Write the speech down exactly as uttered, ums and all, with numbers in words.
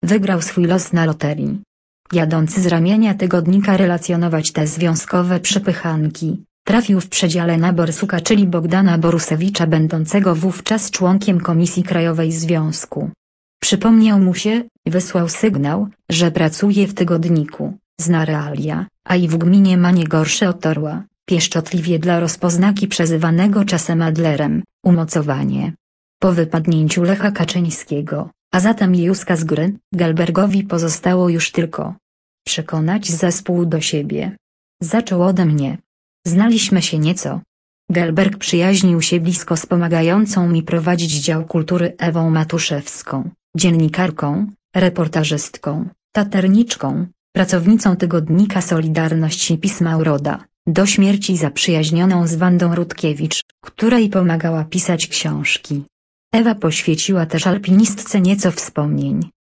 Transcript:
wygrał swój los na loterii. Jadący z ramienia tygodnika relacjonować te związkowe przepychanki, trafił w przedziale na Borsuka, czyli Bogdana Borusewicza, będącego wówczas członkiem Komisji Krajowej Związku. Przypomniał mu się, wysłał sygnał, że pracuje w tygodniku, zna realia, a i w gminie ma nie gorsze od orła, pieszczotliwie dla rozpoznaki przezywanego czasem Adlerem, umocowanie. Po wypadnięciu Lecha Kaczyńskiego, a zatem Józka z gry, Gelbergowi pozostało już tylko przekonać zespół do siebie. Zaczął ode mnie. Znaliśmy się nieco. Gelberg przyjaźnił się blisko z pomagającą mi prowadzić dział kultury Ewą Matuszewską, dziennikarką, reportażystką, taterniczką, pracownicą tygodnika Solidarność i Pisma Uroda, do śmierci zaprzyjaźnioną z Wandą Rutkiewicz, której pomagała pisać książki. Ewa poświęciła też alpinistce nieco wspomnień.